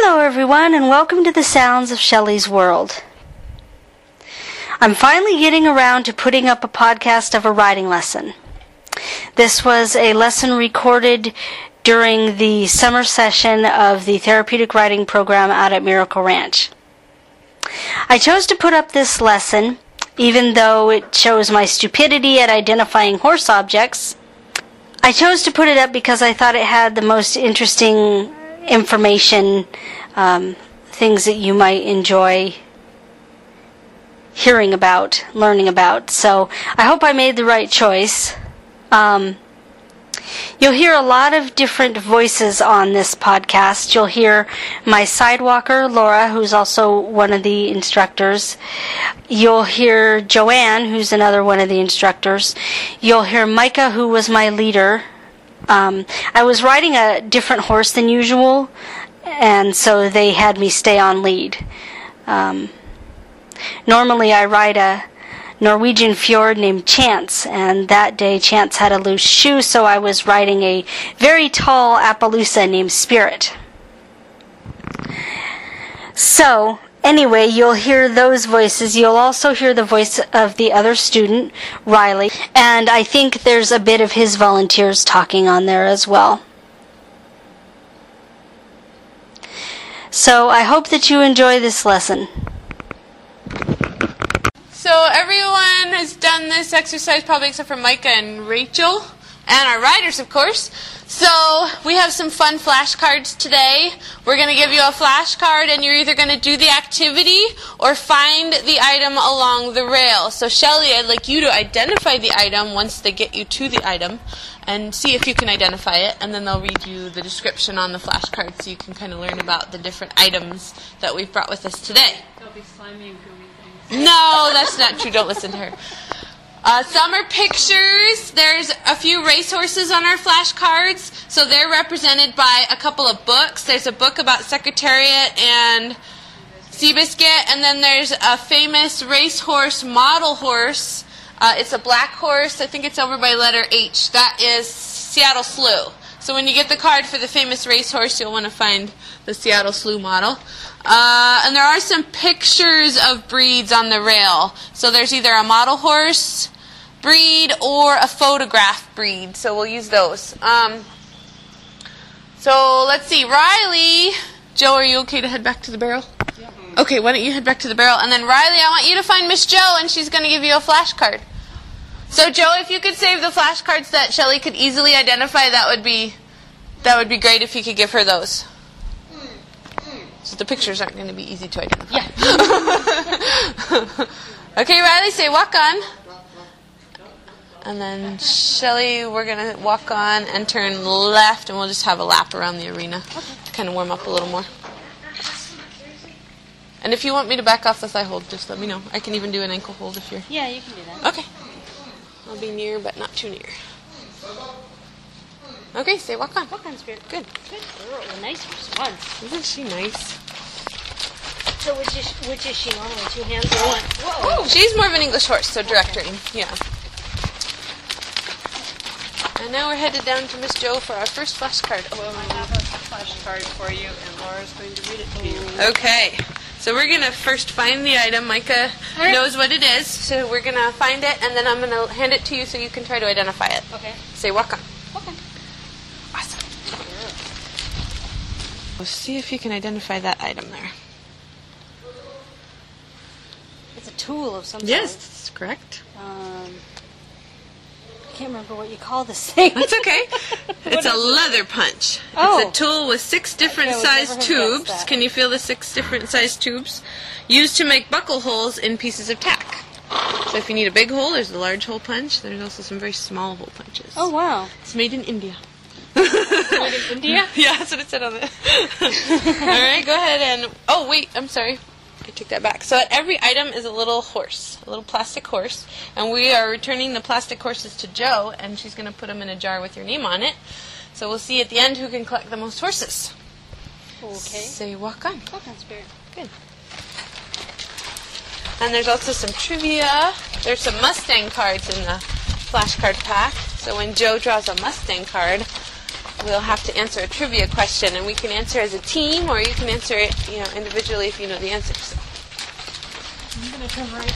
Hello everyone, and welcome to the Sounds of Shelley's World. I'm finally getting around to putting up a podcast of a writing lesson. This was a lesson recorded during the summer session of the therapeutic writing program out at Miracle Ranch. I chose to put up this lesson, even though it shows my stupidity at identifying horse objects. I chose to put it up because I thought it had the most interesting information, things that you might enjoy hearing about, learning about. So I hope I made the right choice. You'll hear a lot of different voices on this podcast. You'll hear my sidewalker, Laura, who's also one of the instructors. You'll hear Joanne, who's another one of the instructors. You'll hear Micah, who was my leader. I was riding a different horse than usual, and so they had me stay on lead. Normally I ride a Norwegian fjord named Chance, and that day Chance had a loose shoe, so I was riding a very tall Appaloosa named Spirit. So, anyway, you'll hear those voices. You'll also hear the voice of the other student, Riley, and I think there's a bit of his volunteers talking on there as well. So I hope that you enjoy this lesson. So everyone has done this exercise probably except for Micah and Rachel, and our riders, of course. So we have some fun flashcards today. We're going to give you a flashcard, and you're either going to do the activity or find the item along the rail. So Shelley, I'd like you to identify the item once they get you to the item, and see if you can identify it, and then they'll read you the description on the flashcard so you can kind of learn about the different items that we've brought with us today. They'll be slimy and gooey things. No, that's not true. Don't listen to her. Some are pictures. There's a few racehorses on our flashcards, so they're represented by a couple of books. There's a book about Secretariat and Seabiscuit, and then there's a famous racehorse model horse. It's a black horse. I think it's over by letter H. That is Seattle Slew. So when you get the card for the famous racehorse, you'll want to find the Seattle Slew model. And there are some pictures of breeds on the rail. So there's either a model horse breed or a photograph breed. So we'll use those. So let's see. Riley. Joe, are you okay to head back to the barrel? Yeah. Okay, why don't you head back to the barrel. And then Riley, I want you to find Miss Jo, and she's going to give you a flashcard. So Joe, if you could save the flashcards that Shelley could easily identify, that would be great if you could give her those. So the pictures aren't going to be easy to identify. Yeah. Okay, Riley, say walk on. And then Shelley, we're going to walk on and turn left, and we'll just have a lap around the arena to kind of warm up a little more. And if you want me to back off the thigh hold, just let me know. I can even do an ankle hold if you're... Yeah, you can do that. Okay. I'll be near, but not too near. Okay, say walk on. Walk on, Spirit. Good. Good girl. A nice response. Isn't she nice? So which is she normally? Two hands or one? Whoa. She's more of an English horse, so direct rein. Yeah. And now we're headed down to Miss Jo for our first flashcard. Well, I have a flashcard for you, and Laura's going to read it to you. Okay. So we're going to first find the item. Micah knows what it is, so we're going to find it, and then I'm going to hand it to you so you can try to identify it. Okay. Say walk on. Walk on. Awesome. We'll see if you can identify that item there. It's a tool of some sort. Yes, that's correct. I can't remember what you call this thing. That's okay. It's a leather punch. Oh. It's a tool with 6 different Okay, I would sized never have guessed tubes. that. Can you feel the 6 different sized tubes? Used to make buckle holes in pieces of tack. So if you need a big hole, there's the large hole punch. There's also some very small hole punches. Oh, wow. It's made in India. Made in India? Yeah, that's what it said on it. All right, go ahead and... Oh, wait, I'm sorry. I took that back. So at every item is a little horse, a little plastic horse. And we are returning the plastic horses to Jo, and she's going to put them in a jar with your name on it. So we'll see at the end who can collect the most horses. Okay. Say walk on. Walk on, Spirit. Good. And there's also some trivia. There's some Mustang cards in the flashcard pack. So when Jo draws a Mustang card, we'll have to answer a trivia question, and we can answer as a team, or you can answer it, individually if you know the answers. I'm going to turn right.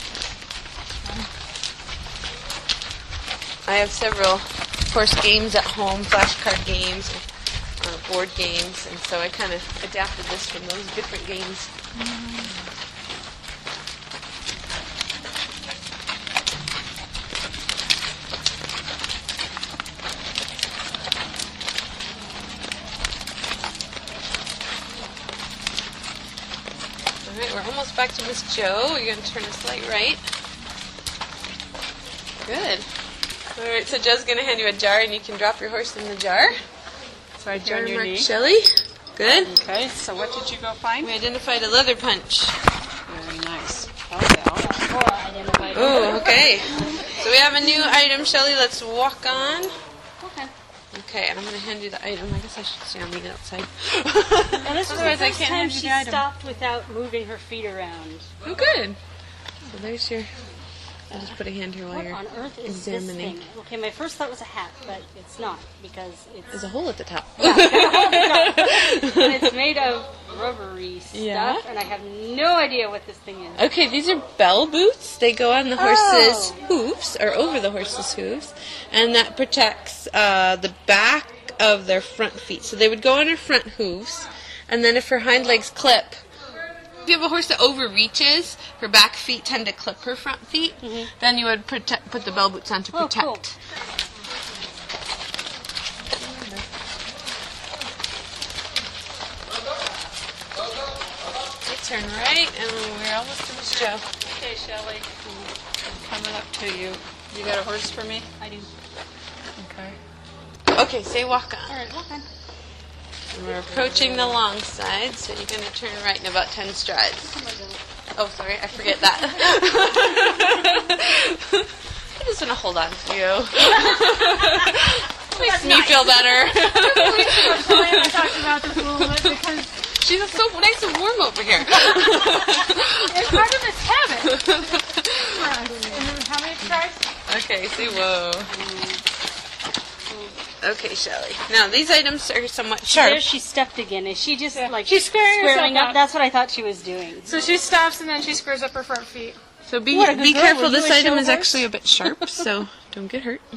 I have several, of course, games at home, flashcard games, board games, and so I kind of adapted this from those different games. Alright, we're almost back to Miss Jo. You're going to turn a slight right. Good. Alright, so Joe's going to hand you a jar, and you can drop your horse in the jar. So I join your knee. Shelley. Good. Okay, so what did you go find? We identified a leather punch. Very nice. Okay, Oh, okay. So we have a new item, Shelley. Let's walk on. Okay. Okay, and I'm going to hand you the item. I guess I should stay on the outside. Now, this was the Otherwise, I first can't time hand you she the item. stopped without moving her feet around. Oh, good. So there's your... I'll just put a hand here while What you're on earth is examining. this thing? Okay, my first thought was a hat, but it's not because it's There's a hole at the top. and it's made of rubbery stuff, Yeah. and I have no idea what this thing is. Okay, these are bell boots. They go on the horse's hooves, or over the horse's hooves, and that protects the back of their front feet. So they would go on her front hooves, and then if her hind legs clip, if you have a horse that overreaches, her back feet tend to clip her front feet, then you would put the bell boots on to Oh, protect. cool. Turn right, and we're almost to Miss Jo. Okay, Shelley. Coming up to you. You got a horse for me? I do. Okay. Okay, say walk on. All right, walk on. And we're approaching the long side, so you're going to turn right in about 10 strides. Oh, sorry, I forget that. I just want to hold on to you. Makes me feel better. I talked about this a little bit because She's so nice and warm over here. it's part of its habit. How many strides? Okay, say whoa. Okay, Shelley. Now, these items are somewhat sharp. There she stepped again. Is she just like She's squaring herself up? up. That's what I thought she was doing. So she stops and then she squares up her front feet. So be What a good girl. careful. Were you This a item show is horse? actually a bit sharp, so don't get hurt.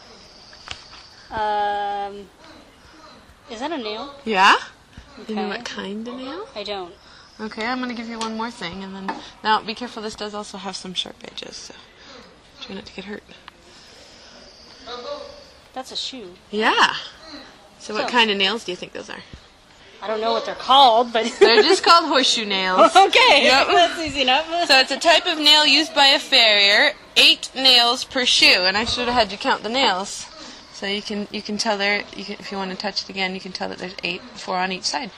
Is that a nail? Yeah? You know Okay. what kind of nail? I don't. Okay, I'm going to give you one more thing, and then... Now, be careful. This does also have some sharp edges, so try not to get hurt. That's a shoe. Yeah. So what So- kind of nails do you think those are? I don't know what they're called, but They're just called horseshoe nails. okay. Yep. That's easy enough. So it's a type of nail used by a farrier. 8 nails per shoe, and I should have had you count the nails. So you can tell there. If you want to touch it again, you can tell that there's 8, 4 on each side.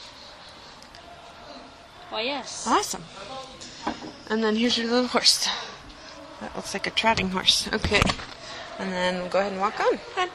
Why, yes. Awesome. And then here's your little horse. That looks like a trotting horse. Okay. And then we'll go ahead and walk on. Good.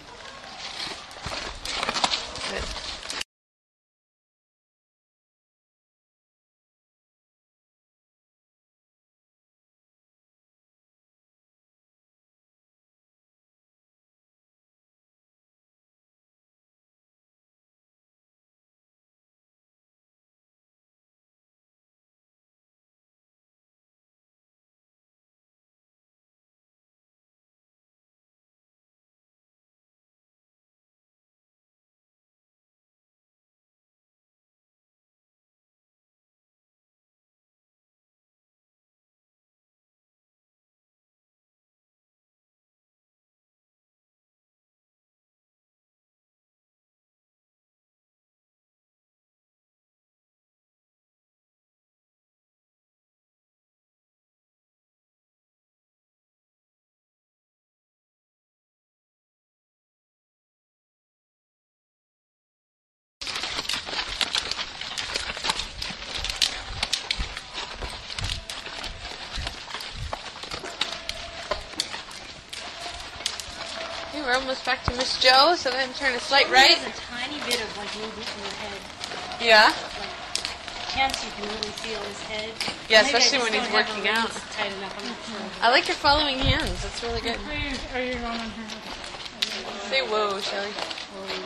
Okay, we're almost back to Miss Jo, so then turn a slight right. There's a tiny bit of like movement in your head. Yeah. Chance you can really feel his head. Yeah, Maybe I especially just when he's don't have working the out. reins tight enough, I'm not sure. I like your following hands. That's really good. Are you going on her? Say whoa, Shelley. Whoa.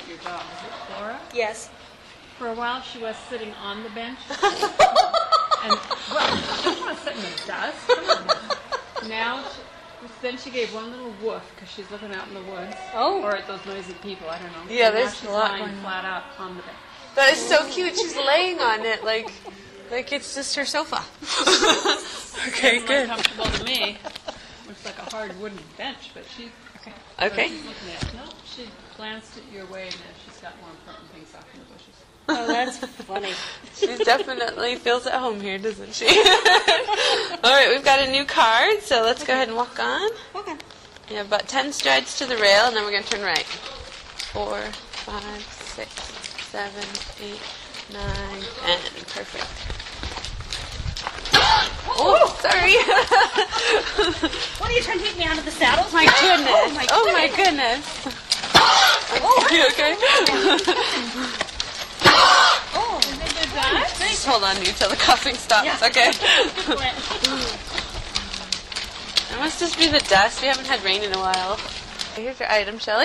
your dog. Is it Flora? Yes. For a while, she was sitting on the bench. And, well, she doesn't want to sit in the dust. Come on. Now, then she gave one little woof because she's looking out in the woods. Oh. Or at those noisy people, I don't know. Yeah, And now there's she's a lot lying going on. flat out on the bench. That is so cute. She's laying on it like it's just her sofa. Okay, It's good. uncomfortable to me. Looks like a hard wooden bench, but she... Okay. She's looking at it. No, she glanced at your way and then she's got more important things off in the bushes. Oh, that's funny. She definitely feels at home here, doesn't she? All right, we've got a new card, so let's go ahead and walk on. Okay. You have about 10 strides to the rail, and then we're going to turn right. 4, 5, 6, 7, 8, 9, 10. Perfect. Oh, sorry. What are you trying to get me out of the saddle? My goodness. Oh, my goodness. You okay? Oh, Just hold on to you till the coughing stops. Yeah. Okay. It must just be the dust. We haven't had rain in a while. Here's your item, Shelley.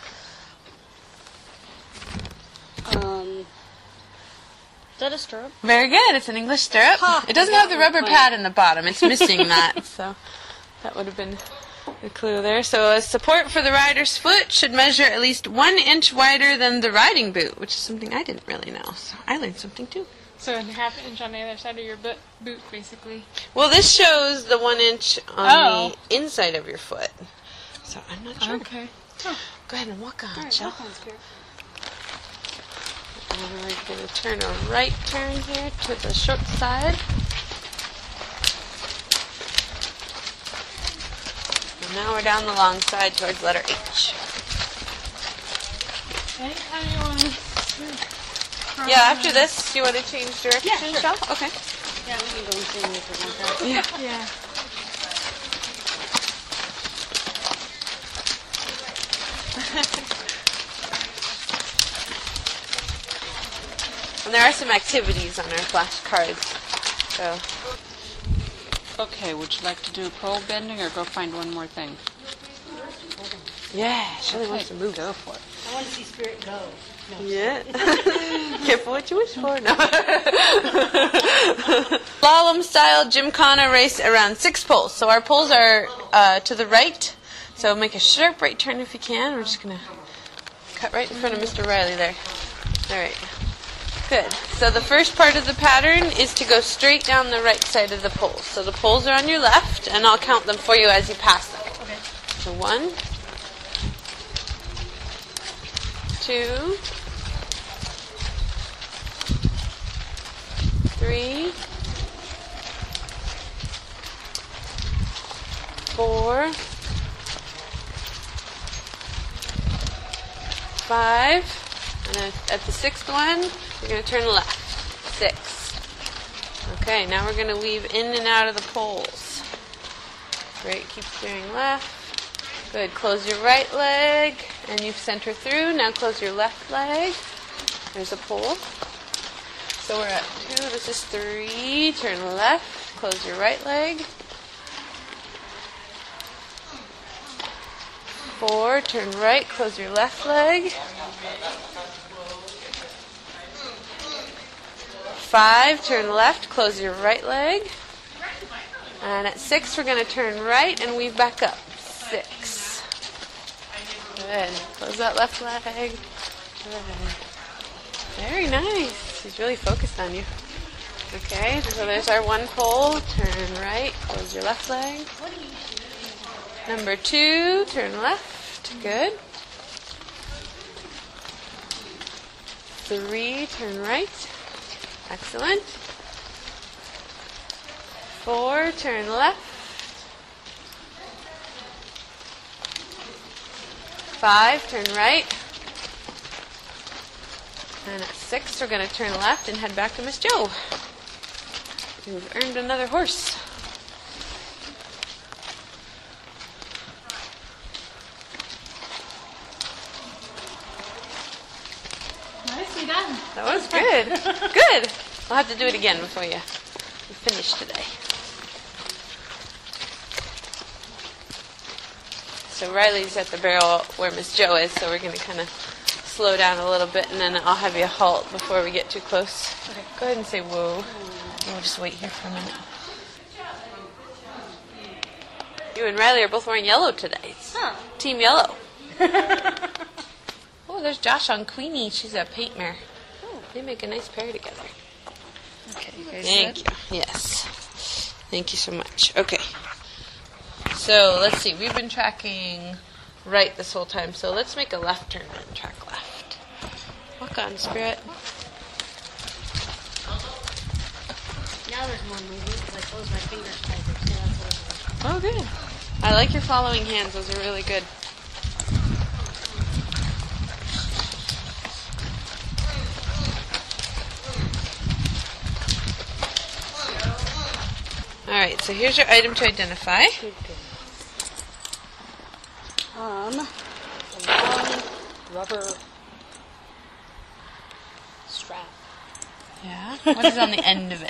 Is that a stirrup? Very good. It's an English stirrup. It doesn't have the rubber pad in the bottom. It's missing that. So that would have been the clue there. So a support for the rider's foot should measure at least 1 inch wider than the riding boot, which is something I didn't really know. So I learned something too. So a half inch on the other side of your boot, basically. Well, this shows the 1 inch on the inside of your foot. So I'm not sure. Okay. Go ahead and walk on, Alright, Shell. that sounds good. And we're going to turn a right turn here to the short side. And now we're down the long side towards letter H. Anytime you want to... Yeah, after this, do you want to change direction, Yeah, sure. Shell? Okay. Yeah, we can go and see this one. Yeah. And there are some activities on our flashcards. So, Okay, would you like to do pole bending or go find one more thing? yeah, Shelley wants to move. Go for it. I want to see Spirit go. No. Yeah. Careful what you wish for. No. Slalom style Gymkhana race around 6 poles. So our poles are to the right. So make a sharp right turn if you can. We're just going to cut right in front of Mr. Riley there. All right. Good. So the first part of the pattern is to go straight down the right side of the poles. So the poles are on your left, and I'll count them for you as you pass them. Okay. So 1, 2, 3, 4, 5, and then at the 6th one, you're going to turn left. 6. Okay, now we're going to weave in and out of the poles. Great, keep steering left. Good, close your right leg, and you center through. Now close your left leg. There's a pole. So we're at 2, this is 3, turn left, close your right leg. 4, turn right, close your left leg. 5, turn left, close your right leg. And at 6, we're going to turn right and weave back up. 6. Good. Close that left leg. Good. Very nice. She's really focused on you. Okay, so there's our one pole. Turn right, close your left leg. Number 2, turn left. Good. 3, turn right. Excellent. 4, turn left. 5, turn right. And at 6, we're going to turn left and head back to Miss Jo. You've earned another horse. Nicely done. That was good. Good. We'll have to do it again before you finish today. So Riley's at the barrel where Miss Jo is, so we're going to kind of slow down a little bit, and then I'll have you halt before we get too close. Okay. Go ahead and say whoa. We'll just wait here for a minute. You and Riley are both wearing yellow today. Huh. Team yellow. Oh, there's Josh on Queenie. She's a paint mare. They make a nice pair together. Okay, you guys Thank you. Yes. Thank you so much. Okay. So, let's see. We've been tracking right this whole time. So, let's make a left turn and track left. Walk on, Spirit. Now there's more movement because I closed my fingers tighter. So that's what it was. Oh, good. I like your following hands. Those are really good. All right, so here's your item to identify. Good, good. A long rubber strap. Yeah. What is on the end of it?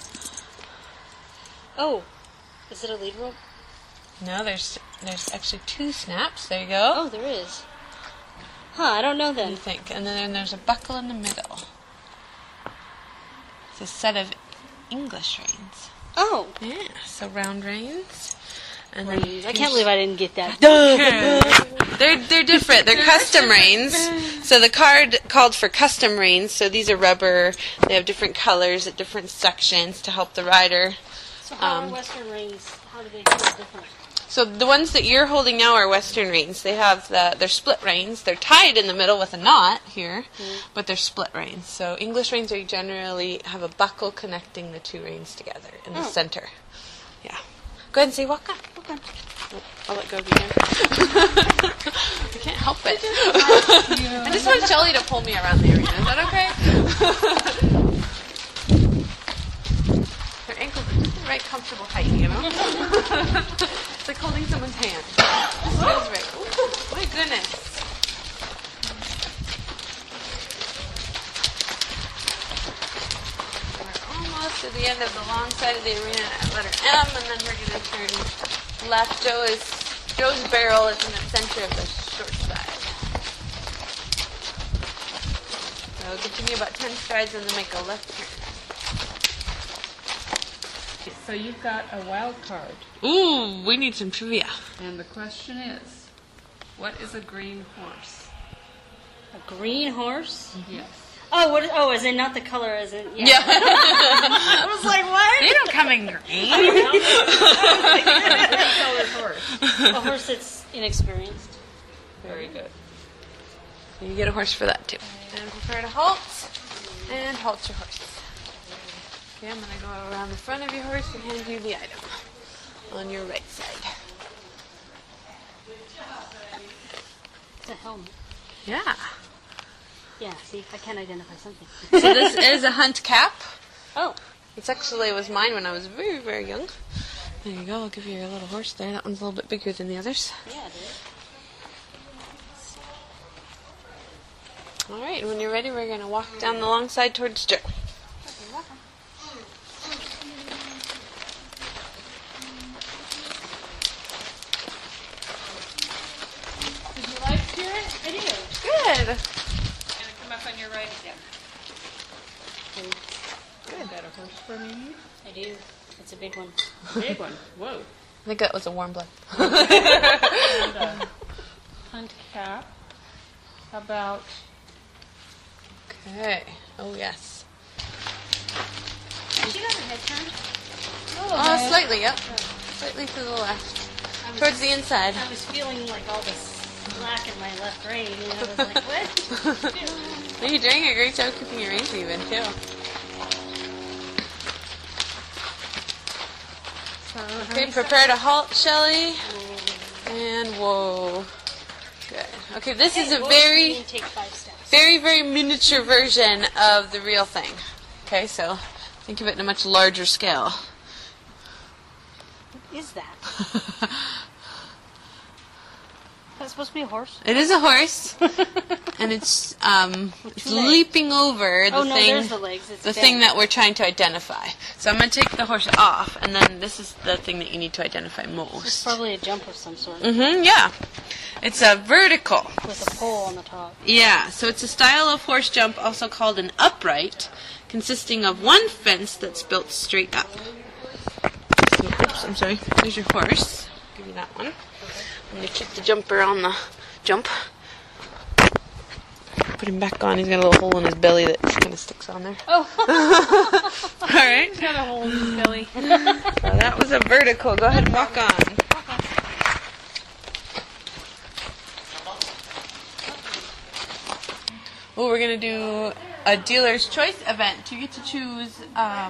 Oh, is it a lead rope? No, there's actually 2 snaps. There you go. Oh, there is. Huh, I don't know What do then. you think? And then there's a buckle in the middle. It's a set of English reins. Oh, Yeah, so round reins. And I can't believe I didn't get that. They're different. They're custom reins. So the card called for custom reins. So these are rubber. They have different colors at different sections to help the rider. So how are Western rings? How do they feel different? So the ones that you're holding now are Western reins. They have they're split reins. They're tied in the middle with a knot here, but they're split reins. So English reins are generally have a buckle connecting the 2 reins together in the center. Yeah. Go ahead and say walk on. Walk on. Oh, I'll let go of your hand. I can't help it. I just want Shelly to pull me around the arena. Is that okay? Her ankles are just the right comfortable height, you know? It's like holding someone's hand. This feels right. Ooh, my goodness. We're almost to the end of the long side of the arena at letter M, and then we're going to turn left. Joe's barrel is in the center of the short side. So continue about 10 strides and then make a left turn. So you've got a wild card, Ooh, we need some trivia. and the question is, what is a green horse? A green horse? Yes. Oh, what? Oh, is it not the color? Is it? Yeah. I was like, what? They don't come in green. Colored horse. A horse that's inexperienced. Very good. You get a horse for that too. And prepare to halt. And halt your horse. Okay, I'm going to go around the front of your horse and hand you the item on your right side. It's a helmet. Yeah. Yeah, see, I can't identify something. So this is a hunt cap. Oh, It actually was mine when I was very, very young. There you go. I'll give you your little horse there. That one's a little bit bigger than the others. yeah, it is. All right, and when you're ready, we're going to walk down the long side towards Joe. Did you like Spirit? I do. Good. And come up on your right again. Good. Got a horse for me? I do. It's a big one. Big one. Whoa. I think that was a warm blood. And a hunt cap. How about Okay. Oh, yes. Did you got her head turned? Oh, slightly, yep. Slightly to the left. Towards the inside. I was feeling like all this slack in my left rein, and I was like, what? You're doing a great job keeping your reins even, too. Okay, prepare to halt, Shelly. And whoa. Good. Okay, this is a very, Take 5 steps. very, very miniature version of the real thing. Okay, so think of it in a much larger scale. What is that? that supposed to be a horse? It is a horse, and it's leaping over the thing. There's the legs. It's the dead. thing that we're trying to identify. So I'm going to take the horse off, and then this is the thing that you need to identify It's most. probably a jump of some sort Yeah. It's a vertical. with a pole on the top. Yeah, so it's a style of horse jump, also called an upright, consisting of one fence that's built straight up. So, oops, I'm sorry. There's your horse. I'll give you that one. I'm going to keep the jumper on the jump. Put him back on. He's got a little hole in his belly that kind of sticks on there. Oh. All right. He's got a hole in his belly. So that was a vertical. Go ahead and walk on. Well, we're going to do a dealer's choice event. You get to choose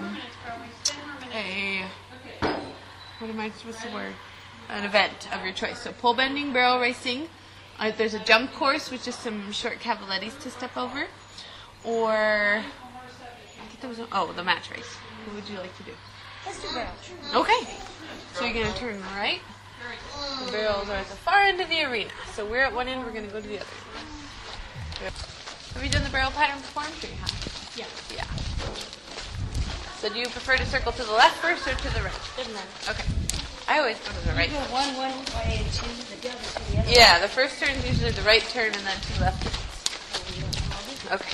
what's the word? An event of your choice. So pole bending, barrel racing. There's a jump course, which is some short cavalettis to step over. Or, I think there was the match race. What would you like to do? Let's do barrel. Okay. So you're going to turn right. The barrels are at the far end of the arena. So we're at one end, we're going to go to the other. Have you done the barrel pattern before? I'm sure you have. Yeah. So do you prefer to circle to the left first or to the right? Doesn't matter. Okay. I always go to the right. You go one way and change the other to the other. Yeah, the first turn is usually the right turn and then two left turns. Okay.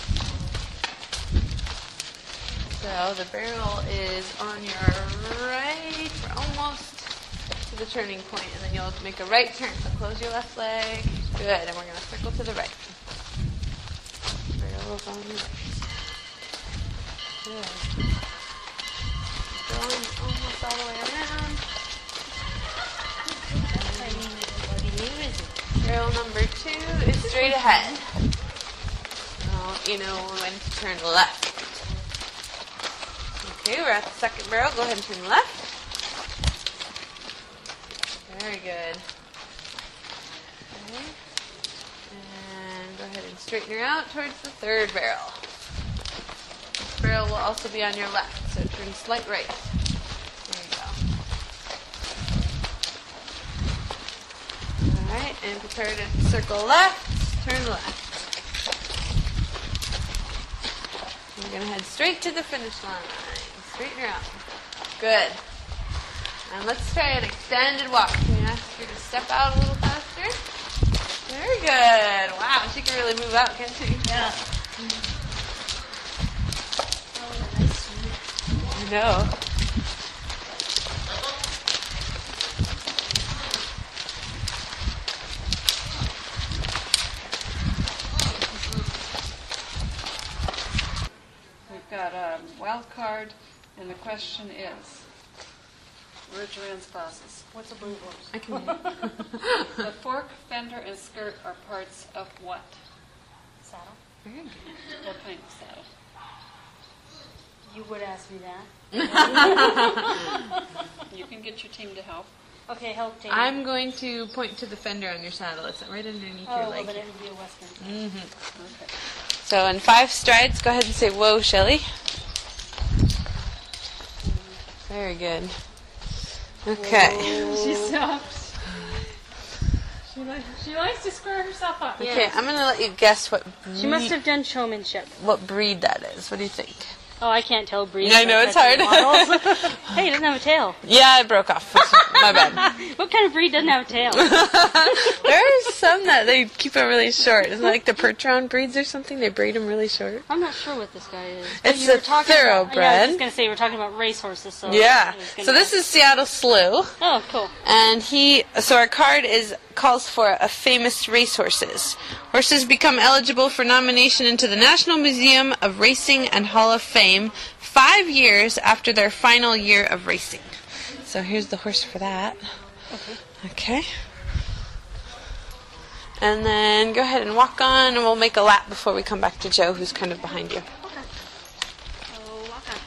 So the barrel is on your right. We're almost to the turning point, and then you'll make a right turn. So close your left leg. Good, and we're going to circle to the right. Barrel's on your right. Good. Going almost all the way around. Barrel number 2 is straight ahead. So you know when to turn left. Okay, we're at the second barrel. Go ahead and turn left. Very good. Okay. And go ahead and straighten her out towards the third barrel. This barrel will also be on your left, so turn slight right. There you go. Alright, and prepare to circle left, turn left. We're going to head straight to the finish line. Straighten her out. Good. And let's try an extended walk. Can you ask her to step out a little faster? Very good. Wow, she can really move out, can't she? Yeah. I know. We've got a wild card, and the question is, where's Joanne's glasses? What's a blue horse? I can. The fork, fender, and skirt are parts of what? Saddle. Very good. What kind of saddle? You would ask me that. You can get your team to help. Okay, help Jamie. I'm going to point to the fender on your saddle. It's right underneath your well, leg. then it would be a western. Okay. So in 5 strides, go ahead and say, "Whoa, Shelley." Very good. Okay. She stops. She likes to square herself up. Yeah. Okay, I'm going to let you guess what She must have done showmanship. what breed that is. What do you think? Oh, I can't tell breed. I know, it's hard. Hey, it doesn't have a tail. Yeah, it broke off. My bad. What kind of breed doesn't have a tail? There are some that they keep it really short. Isn't it like the Percheron breeds or something? They braid them really short. I'm not sure what this guy is. It's You were a talking about- thoroughbred. yeah, I was just going to say, we're talking about racehorses. So Yeah. I was gonna So this is Seattle Slew. Oh, cool. And so our card calls for a famous racehorses. Horses become eligible for nomination into the National Museum of Racing and Hall of Fame 5 years after their final year of racing. So here's the horse for that. Okay. And then go ahead and walk on, and we'll make a lap before we come back to Joe, who's kind of behind you. So, walk on.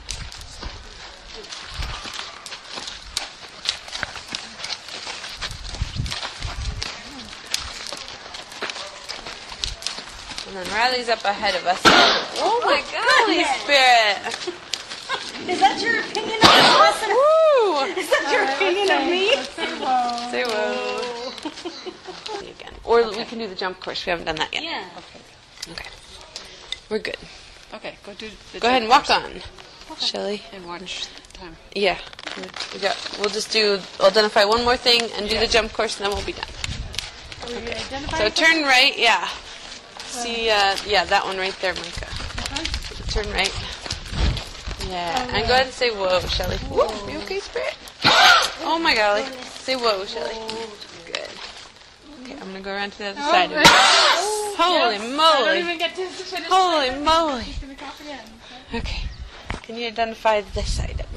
And then Riley's up ahead of us. Oh my golly, Spirit! Is that your opinion of Austin? Woo! Is that your opinion of me? Say whoa. See you again. Or we can do the jump course. We haven't done that yet. Yeah. Okay. We're good. Okay, go do the Go ahead and walk on, Shelley. and watch time. Yeah. We'll just do identify one more thing and do the jump course, and then we'll be done. Okay. So turn right. Yeah. See. Yeah, that one right there, Micah. Turn right. Yeah. And go ahead and say whoa, Shelley. Whoa. You okay, Spirit? Oh my golly. Say whoa, Shelley. Good. Okay, I'm gonna go around to the other side of it. Holy moly! I don't even get to finish. Holy moly! She's gonna cough again. Okay. Can you identify this item?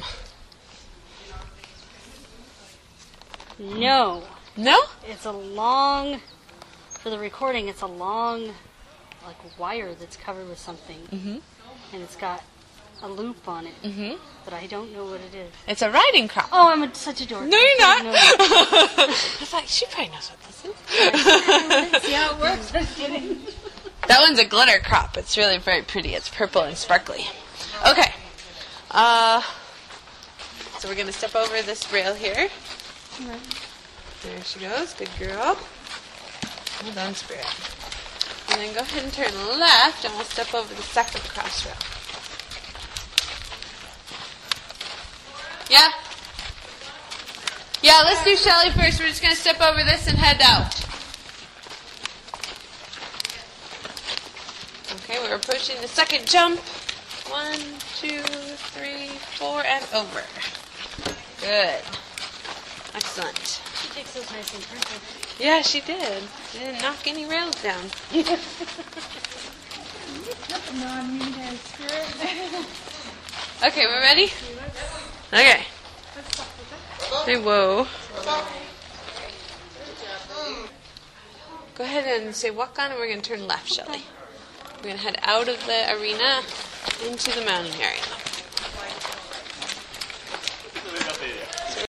No. No? It's a long, for the recording, it's a long, like, wire that's covered with something. Mm-hmm. And it's got a loop on it. Mm-hmm. But I don't know what it is. It's a riding crop. Oh, I'm such a dork. No, you're not. No. I was like, she probably knows what this is. See how it works? Just kidding. That one's a glitter crop. It's really very pretty. It's purple and sparkly. Okay. So we're going to step over this rail here. There she goes. Good girl. Well done, Spirit. And then go ahead and turn left, and we'll step over the second cross rail. Yeah? Yeah, let's do Shelley first. We're just going to step over this and head out. Okay, we're approaching the second jump. 1, 2, 3, 4, and over. Good. Excellent. She takes those nice and perfect. Yeah, she did. She didn't knock any rails down. Okay, we're ready? Okay. Say whoa. Go ahead and say walk on, and we're going to turn left, Shelley. We're going to head out of the arena into the mounting area.